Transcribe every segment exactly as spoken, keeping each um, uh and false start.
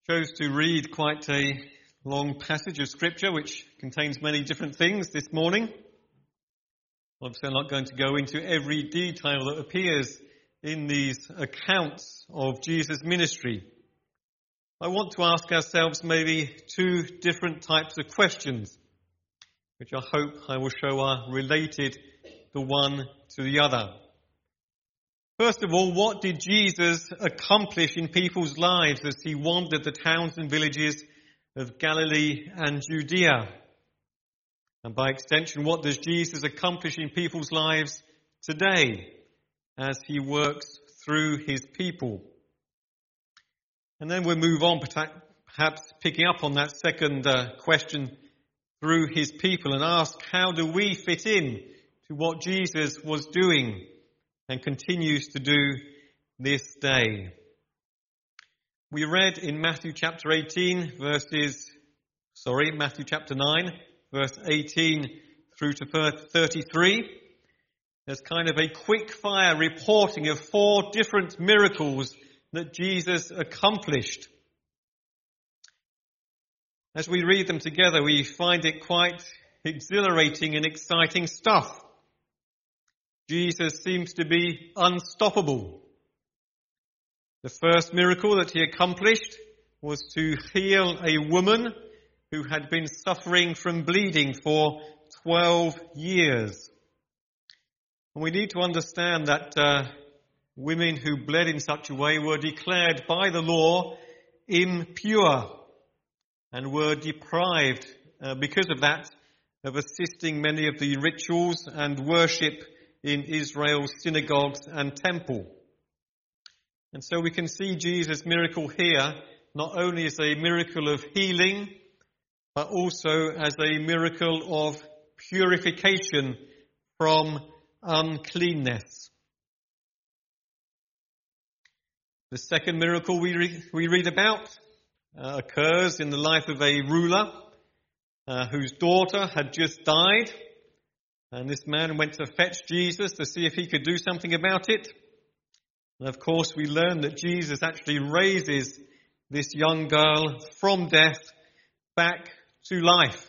chose to read quite a long passage of scripture which contains many different things this morning. Obviously, I'm not going to go into every detail that appears in these accounts of Jesus' ministry. I want to ask ourselves maybe two different types of questions, which I hope I will show are related the one to the other. First of all, what did Jesus accomplish in people's lives as he wandered the towns and villages of Galilee and Judea? And by extension, what does Jesus accomplish in people's lives today as he works through his people? And then we'll move on, perhaps picking up on that second uh, question, through his people, and ask, how do we fit in to what Jesus was doing and continues to do this day? We read in Matthew chapter eighteen, verses, sorry, Matthew chapter nine, verse eighteen through to thirty-three. There's kind of a quick fire reporting of four different miracles that Jesus accomplished. As we read them together, we find it quite exhilarating and exciting stuff. Jesus seems to be unstoppable. The first miracle that he accomplished was to heal a woman who had been suffering from bleeding for twelve years. And we need to understand that uh, women who bled in such a way were declared by the law impure and were deprived uh, because of that of assisting many of the rituals and worship in Israel's synagogues and temple. And so we can see Jesus' miracle here not only as a miracle of healing, but also as a miracle of purification from uncleanness. The second miracle we, re- we read about uh, occurs in the life of a ruler uh, whose daughter had just died. And this man went to fetch Jesus to see if he could do something about it. And of course, we learn that Jesus actually raises this young girl from death back to life.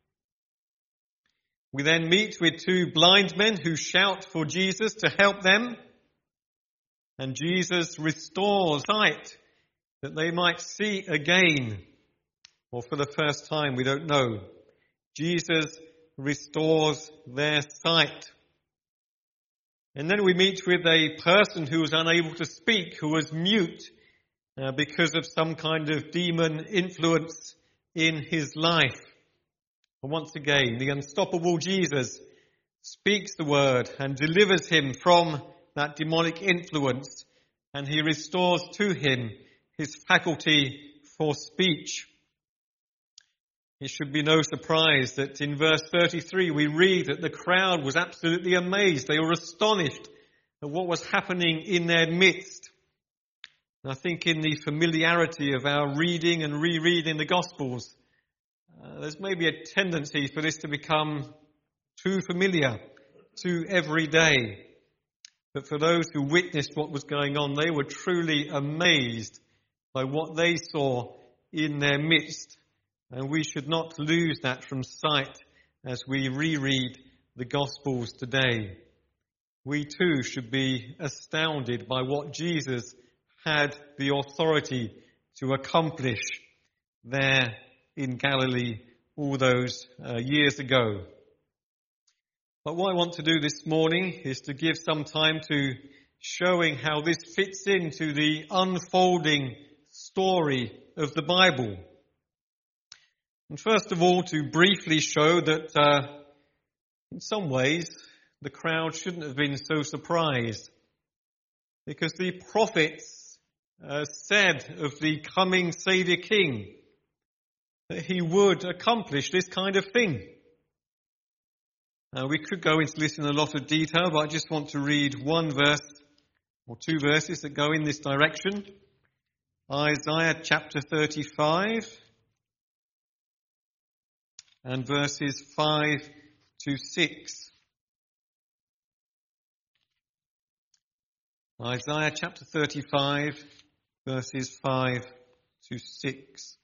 We then meet with two blind men who shout for Jesus to help them. And Jesus restores sight that they might see again, or for the first time, we don't know. Jesus restores their sight. And then we meet with a person who was unable to speak, who was mute uh, because of some kind of demon influence in his life. And once again, the unstoppable Jesus speaks the word and delivers him from that demonic influence, and he restores to him his faculty for speech. It should be no surprise that in verse thirty-three we read that the crowd was absolutely amazed. They were astonished at what was happening in their midst. And I think in the familiarity of our reading and rereading the Gospels, uh, there's maybe a tendency for this to become too familiar, too everyday. But for those who witnessed what was going on, they were truly amazed by what they saw in their midst. And we should not lose that from sight as we reread the Gospels today. We too should be astounded by what Jesus had the authority to accomplish there in Galilee all those uh, years ago. But what I want to do this morning is to give some time to showing how this fits into the unfolding story of the Bible. And first of all, to briefly show that uh, in some ways the crowd shouldn't have been so surprised, because the prophets uh, said of the coming Saviour King that he would accomplish this kind of thing. Uh, we could go into this in a lot of detail, but I just want to read one verse or two verses that go in this direction. Isaiah chapter thirty-five and verses five to six. Isaiah chapter thirty-five, verses five to six.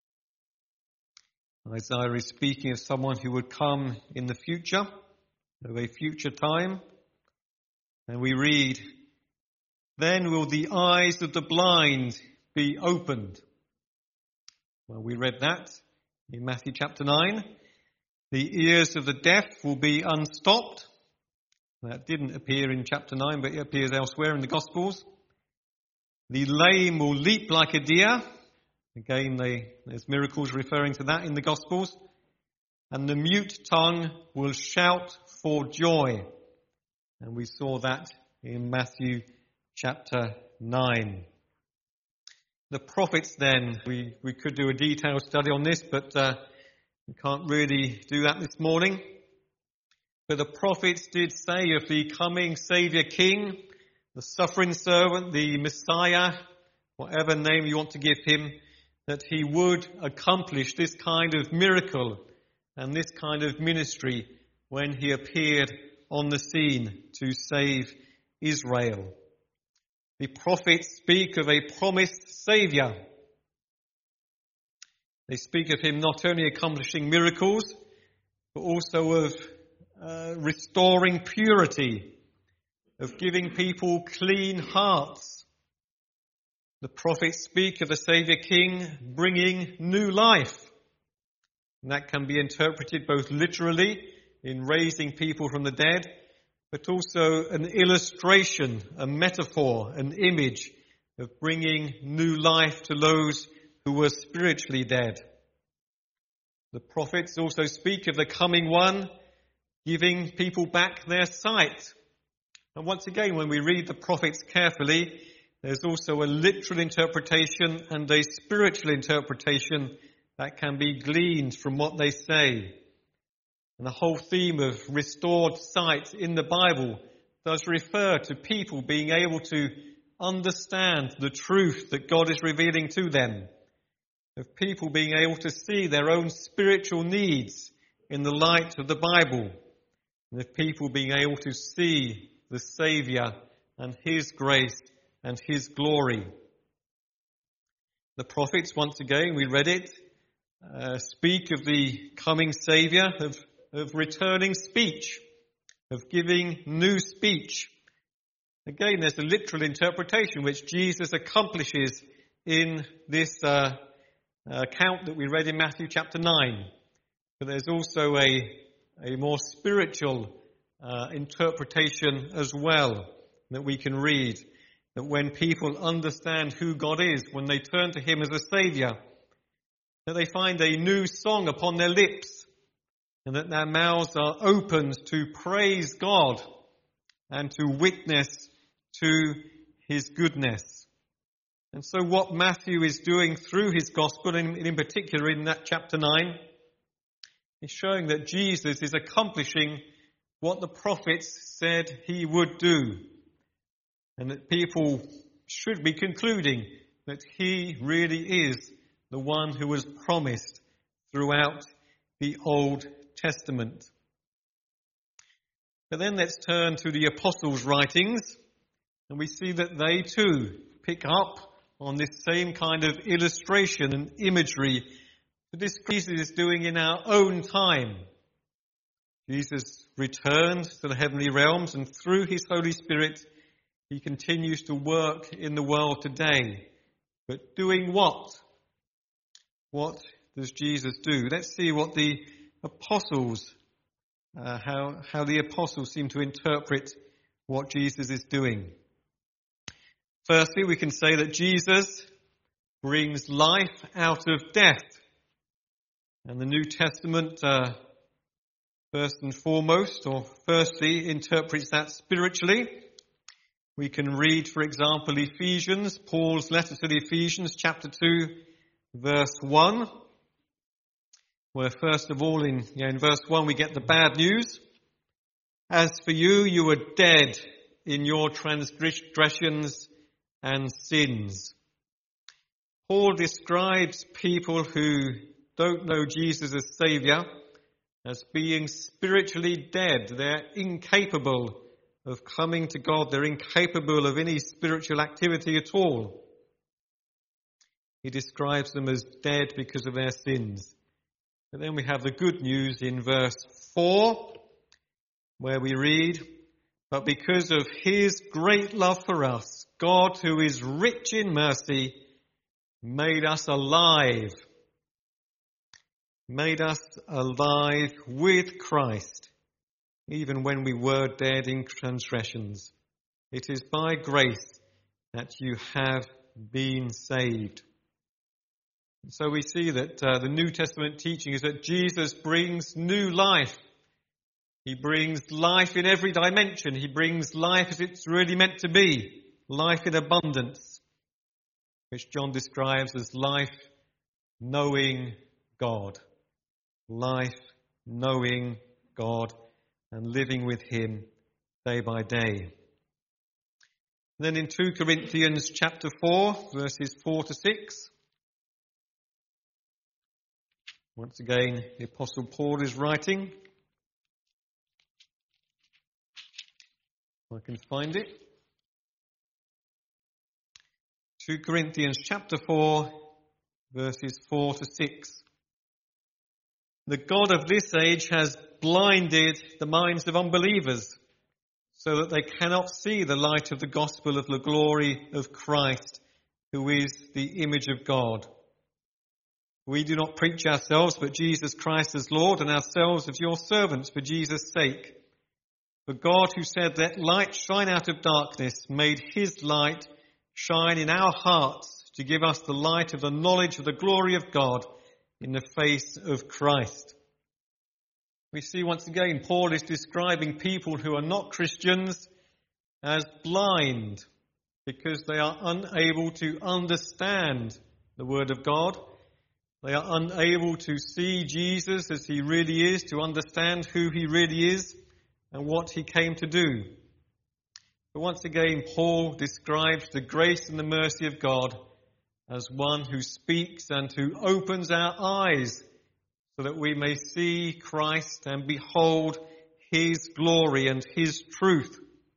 Isaiah is speaking of someone who would come in the future, of a future time. And we read, "Then will the eyes of the blind be opened." Well, we read that in Matthew chapter nine. The ears of the deaf will be unstopped. That didn't appear in chapter nine, but it appears elsewhere in the Gospels. The lame will leap like a deer. Again, they, there's miracles referring to that in the Gospels. And the mute tongue will shout for joy. And we saw that in Matthew chapter nine. The prophets then, we, we could do a detailed study on this, but uh, we can't really do that this morning. But the prophets did say of the coming Saviour King, the suffering servant, the Messiah, whatever name you want to give him, that he would accomplish this kind of miracle and this kind of ministry when he appeared on the scene to save Israel. The prophets speak of a promised Saviour. They speak of him not only accomplishing miracles, but also of uh, restoring purity, of giving people clean hearts. The prophets speak of the Saviour King bringing new life. And that can be interpreted both literally in raising people from the dead, but also an illustration, a metaphor, an image of bringing new life to those who were spiritually dead. The prophets also speak of the coming one giving people back their sight. And once again, when we read the prophets carefully, there's also a literal interpretation and a spiritual interpretation that can be gleaned from what they say. And the whole theme of restored sight in the Bible does refer to people being able to understand the truth that God is revealing to them, of people being able to see their own spiritual needs in the light of the Bible, and of people being able to see the Saviour and his grace and his glory. The prophets, once again, we read it, uh, speak of the coming Saviour, of, of returning speech, of giving new speech. Again, there's a literal interpretation which Jesus accomplishes in this uh, account that we read in Matthew chapter nine. But there's also a, a more spiritual uh, interpretation as well that we can read. That when people understand who God is, when they turn to him as a Saviour, that they find a new song upon their lips, and that their mouths are opened to praise God and to witness to his goodness. And so what Matthew is doing through his gospel, and in particular in that chapter nine, is showing that Jesus is accomplishing what the prophets said he would do. And that people should be concluding that he really is the one who was promised throughout the Old Testament. But then let's turn to the apostles' writings, and we see that they too pick up on this same kind of illustration and imagery that this Jesus is doing in our own time. Jesus returned to the heavenly realms, and through his Holy Spirit, he continues to work in the world today. But doing what? What does Jesus do? Let's see what the apostles, uh, how, how the apostles seem to interpret what Jesus is doing. Firstly, we can say that Jesus brings life out of death. And the New Testament, uh, first and foremost, or firstly, interprets that spiritually. We can read, for example, Ephesians, Paul's letter to the Ephesians, chapter two, verse one, where first of all in, yeah, in verse one we get the bad news. As for you, you were dead in your transgressions and sins. Paul describes people who don't know Jesus as Saviour as being spiritually dead. They're incapable of coming to God. They're incapable of any spiritual activity at all. he describes them as dead because of their sins. But then we have the good news in verse four, where we read, "But because of his great love for us, God, who is rich in mercy, made us alive, made us alive with Christ, even when we were dead in transgressions. It is by grace that you have been saved." So we see that uh, the New Testament teaching is that Jesus brings new life. He brings life in every dimension. He brings life as it's really meant to be, life in abundance, which John describes as life knowing God. Life knowing God and living with him day by day. Then in two Corinthians chapter four, verses four to six, once again the Apostle Paul is writing. If I can find it. two Corinthians chapter four, verses four to six. "The God of this age has blinded the minds of unbelievers, so that they cannot see the light of the gospel of the glory of Christ, who is the image of God. We do not preach ourselves, but Jesus Christ as Lord, and ourselves as your servants for Jesus' sake. For God, who said, 'Let light shine out of darkness,' made his light shine in our hearts to give us the light of the knowledge of the glory of God in the face of Christ." We see once again Paul is describing people who are not Christians as blind because they are unable to understand the Word of God. They are unable to see Jesus as he really is, to understand who he really is and what he came to do. But once again, Paul describes the grace and the mercy of God as one who speaks and who opens our eyes so that we may see Christ and behold his glory and his truth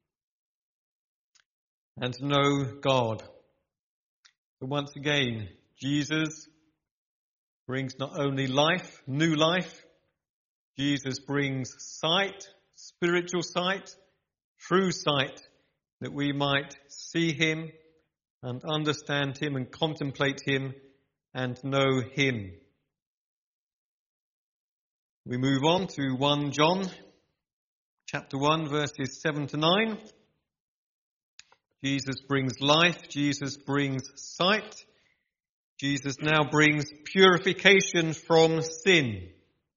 and know God. But once again, Jesus brings not only life, new life, Jesus brings sight, spiritual sight, true sight, that we might see him and understand him and contemplate him and know him. We move on to First John chapter one, verses seven to nine. Jesus brings life, Jesus brings sight. Jesus now brings purification from sin.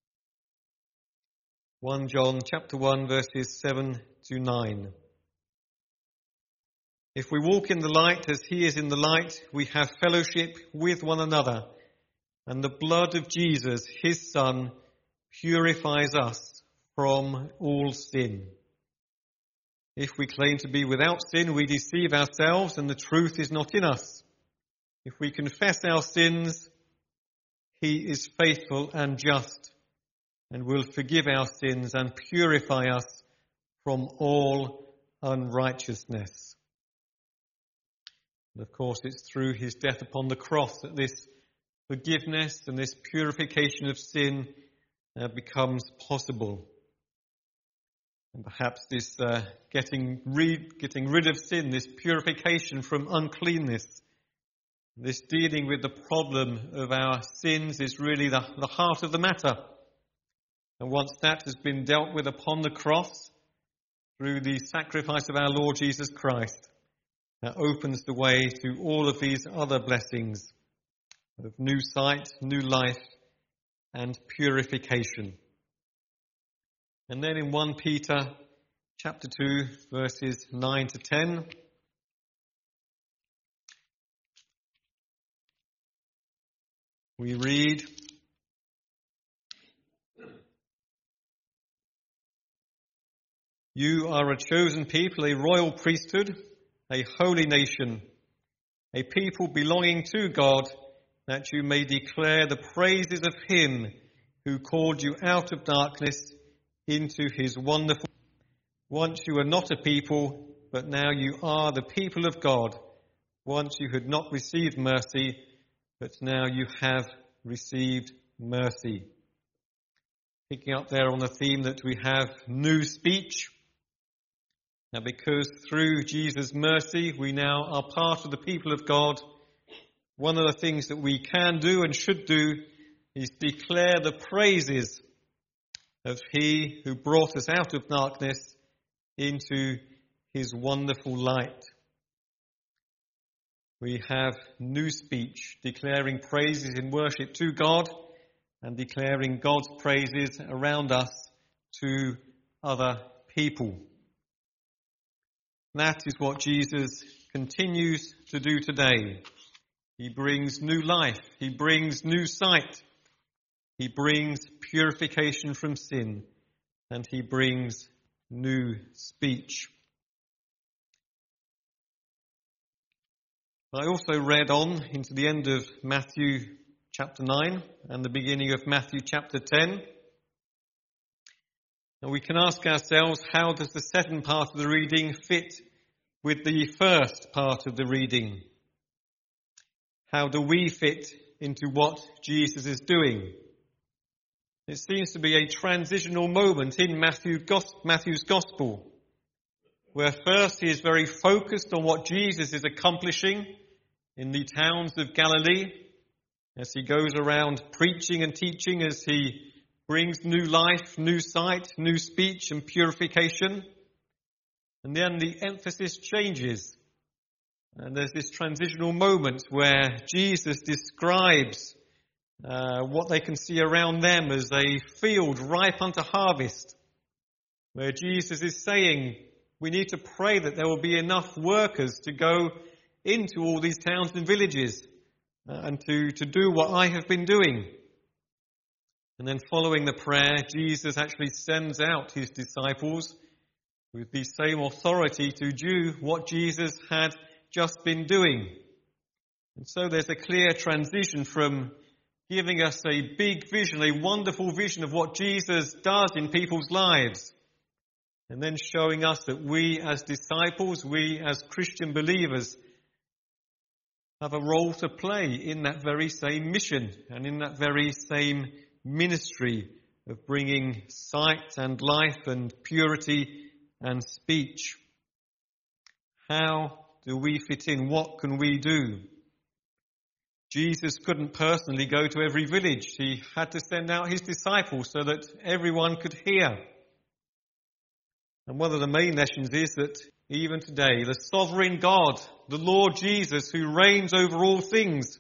First John chapter one, verses seven to nine. "If we walk in the light as he is in the light, we have fellowship with one another, and the blood of Jesus, his Son, purifies us from all sin. If we claim to be without sin, we deceive ourselves, and the truth is not in us. If we confess our sins, he is faithful and just and will forgive our sins and purify us from all unrighteousness." And of course, it's through his death upon the cross that this forgiveness and this purification of sin uh, becomes possible. And perhaps this uh, getting, re- getting rid of sin, this purification from uncleanness, this dealing with the problem of our sins is really the, the heart of the matter. And once that has been dealt with upon the cross, through the sacrifice of our Lord Jesus Christ, that opens the way to all of these other blessings of new sight, new life, and purification. And then in First Peter chapter two, verses nine to ten, we read, "You are a chosen people, a royal priesthood, a holy nation, a people belonging to God, that you may declare the praises of him who called you out of darkness into his wonderful light. Once you were not a people, but now you are the people of God. Once you had not received mercy, but now you have received mercy. Picking up there on the theme that we have new speech. Now, because through Jesus' mercy we now are part of the people of God, one of the things that we can do and should do is declare the praises of He who brought us out of darkness into His wonderful light. We have new speech, declaring praises in worship to God and declaring God's praises around us to other people. That is what Jesus continues to do today. He brings new life. He brings new sight. He brings purification from sin. And He brings new speech. I also read on into the end of Matthew chapter nine and the beginning of Matthew chapter ten. And we can ask ourselves, how does the second part of the reading fit with the first part of the reading? How do we fit into what Jesus is doing? It seems to be a transitional moment in Matthew, Matthew's Gospel, where first he is very focused on what Jesus is accomplishing in the towns of Galilee, as he goes around preaching and teaching, as he brings new life, new sight, new speech and purification. And then the emphasis changes. And there's this transitional moment where Jesus describes uh, what they can see around them as a field ripe unto harvest, where Jesus is saying, we need to pray that there will be enough workers to go into all these towns and villages uh, and to, to do what I have been doing. And then following the prayer, Jesus actually sends out his disciples with the same authority to do what Jesus had just been doing. And so there's a clear transition from giving us a big vision, a wonderful vision of what Jesus does in people's lives, and then showing us that we as disciples, we as Christian believers, have a role to play in that very same mission and in that very same ministry of bringing sight and life and purity and speech. How do we fit in? What can we do? Jesus couldn't personally go to every village. He had to send out his disciples so that everyone could hear. And one of the main lessons is that even today, the sovereign God, the Lord Jesus, who reigns over all things,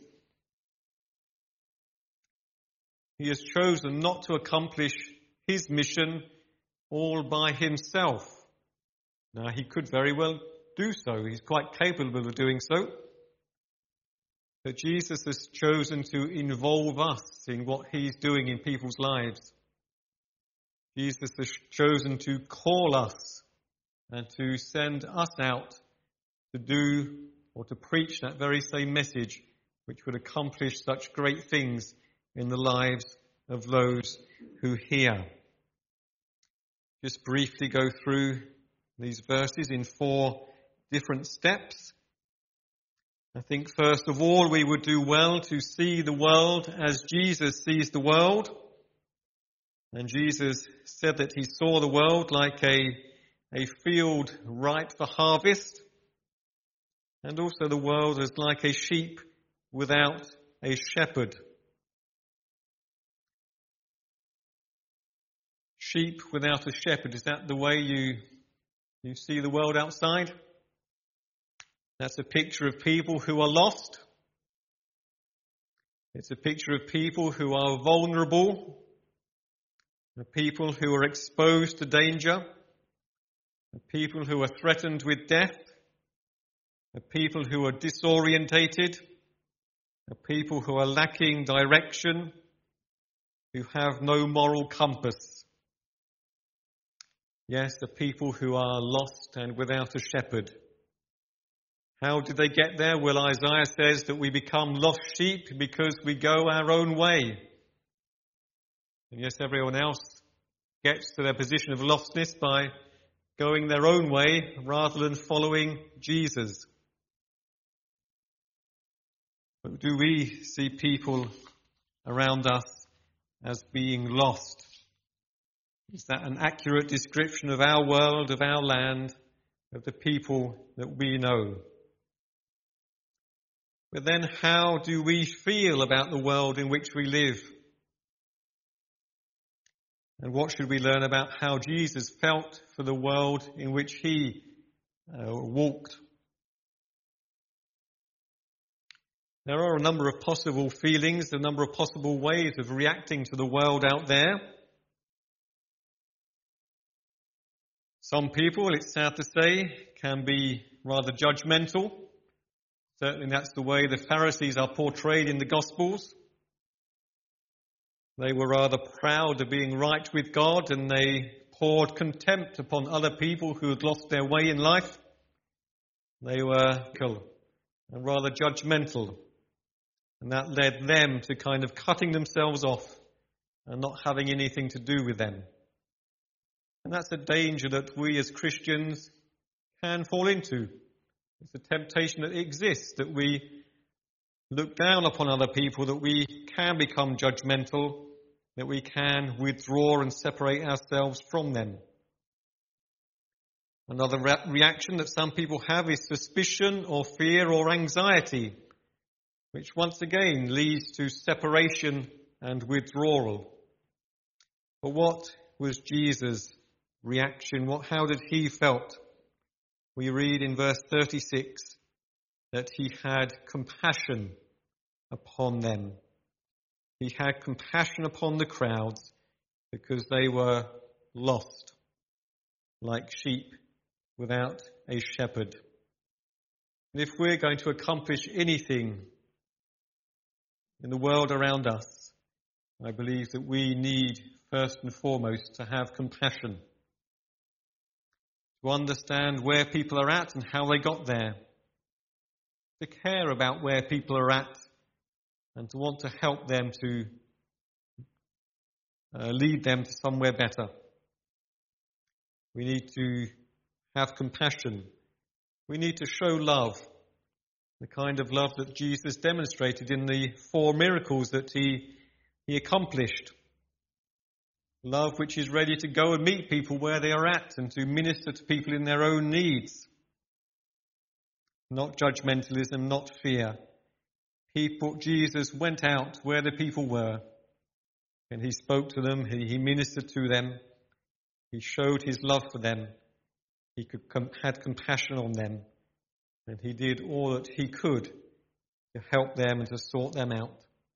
he has chosen not to accomplish his mission all by himself. Now, he could very well do so. He's quite capable of doing so. But Jesus has chosen to involve us in what he's doing in people's lives. Jesus has chosen to call us and to send us out to do or to preach that very same message which would accomplish such great things in the lives of those who hear. Just briefly go through these verses in four different steps. I think first of all we would do well to see the world as Jesus sees the world. And Jesus said that he saw the world like a, a field ripe for harvest, and also the world as like a sheep without a shepherd. Sheep without a shepherd, is that the way you, you see the world outside? That's a picture of people who are lost. It's a picture of people who are vulnerable, of people who are exposed to danger, of people who are threatened with death, of people who are disorientated, of people who are lacking direction, who have no moral compass. Yes, the people who are lost and without a shepherd. How did they get there? Well, Isaiah says that we become lost sheep because we go our own way. And yes, everyone else gets to their position of lostness by going their own way rather than following Jesus. But do we see people around us as being lost? Is that an accurate description of our world, of our land, of the people that we know? But then how do we feel about the world in which we live? And what should we learn about how Jesus felt for the world in which he uh, walked? There are a number of possible feelings, a number of possible ways of reacting to the world out there. Some people, it's sad to say, can be rather judgmental. Certainly that's the way the Pharisees are portrayed in the Gospels. They were rather proud of being right with God, and they poured contempt upon other people who had lost their way in life. They were and rather judgmental, and that led them to kind of cutting themselves off and not having anything to do with them. And that's a danger that we as Christians can fall into. It's a temptation that exists, that we look down upon other people, that we can become judgmental, that we can withdraw and separate ourselves from them. Another re- reaction that some people have is suspicion or fear or anxiety, which once again leads to separation and withdrawal. But what was Jesus' reaction? What, how did he felt? We read in verse thirty-six that he had compassion upon them. He had compassion upon the crowds because they were lost, like sheep without a shepherd. And if we're going to accomplish anything in the world around us, I believe that we need first and foremost to have compassion, to understand where people are at and how they got there, to care about where people are at and to want to help them, to uh, lead them to somewhere better. We need to have compassion. We need to show love, the kind of love that Jesus demonstrated in the four miracles that he, he accomplished. Love which is ready to go and meet people where they are at and to minister to people in their own needs. Not judgmentalism, not fear. People, Jesus went out where the people were and he spoke to them, he, he ministered to them, he showed his love for them, he could, com- had compassion on them, and he did all that he could to help them and to sort them out.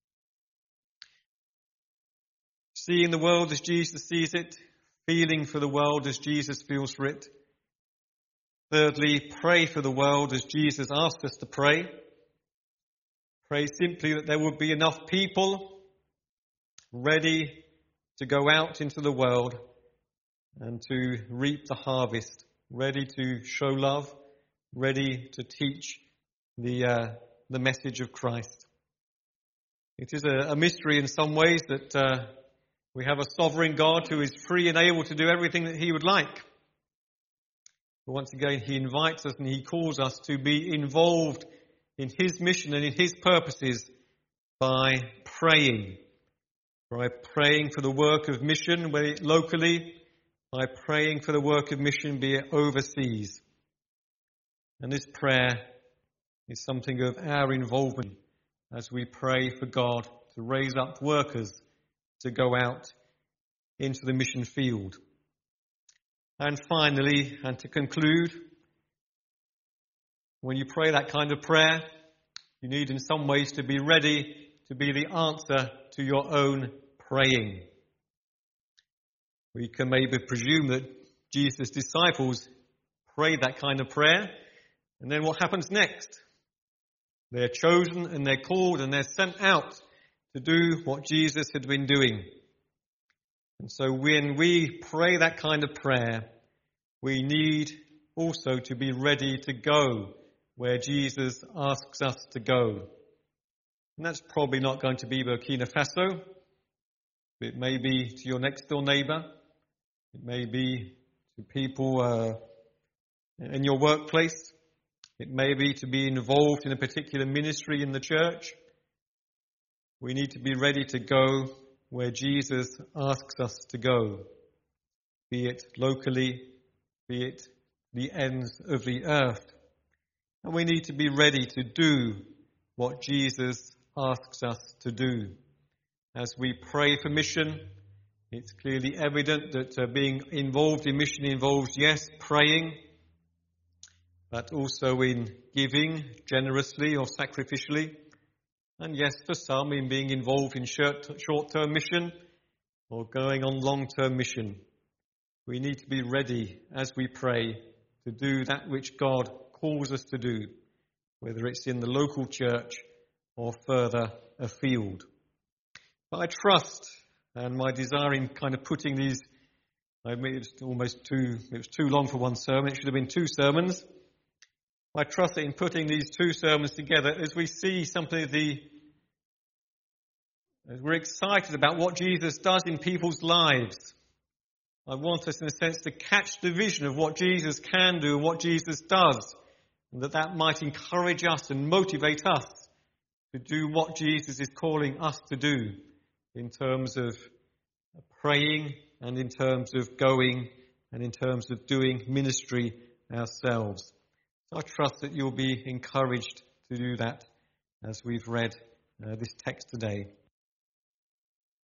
Seeing the world as Jesus sees it, feeling for the world as Jesus feels for it. Thirdly, pray for the world as Jesus asked us to pray. Pray simply that there would be enough people ready to go out into the world and to reap the harvest, ready to show love, ready to teach the uh, the message of Christ. It is a, a mystery in some ways that uh, we have a sovereign God who is free and able to do everything that he would like. But once again, he invites us and he calls us to be involved in his mission and in his purposes by praying. By praying for the work of mission, whether it locally, by praying for the work of mission, be it overseas. And this prayer is something of our involvement as we pray for God to raise up workers to go out into the mission field. And finally, and to conclude, when you pray that kind of prayer, you need in some ways to be ready to be the answer to your own praying. We can maybe presume that Jesus' disciples prayed that kind of prayer, and then what happens next? They're chosen and they're called and they're sent out to do what Jesus had been doing. And so when we pray that kind of prayer, we need also to be ready to go where Jesus asks us to go. And that's probably not going to be Burkina Faso. It may be to your next door neighbour. It may be to people uh, in your workplace. It may be to be involved in a particular ministry in the church. We need to be ready to go where Jesus asks us to go, be it locally, be it the ends of the earth. And we need to be ready to do what Jesus asks us to do. As we pray for mission, it's clearly evident that uh, being involved in mission involves, yes, praying, but also in giving generously or sacrificially. And yes, for some, in being involved in short, short-term mission or going on long-term mission. We need to be ready as we pray to do that which God calls us to do, whether it's in the local church or further afield. But I trust, and my desire in kind of putting these, I mean, it's almost too, it was too long for one sermon, it should have been two sermons. I trust that in putting these two sermons together, as we see something of the, as we're excited about what Jesus does in people's lives, I want us in a sense to catch the vision of what Jesus can do and what Jesus does, and that that might encourage us and motivate us to do what Jesus is calling us to do in terms of praying and in terms of going and in terms of doing ministry ourselves. I trust that you'll be encouraged to do that as we've read uh, this text today.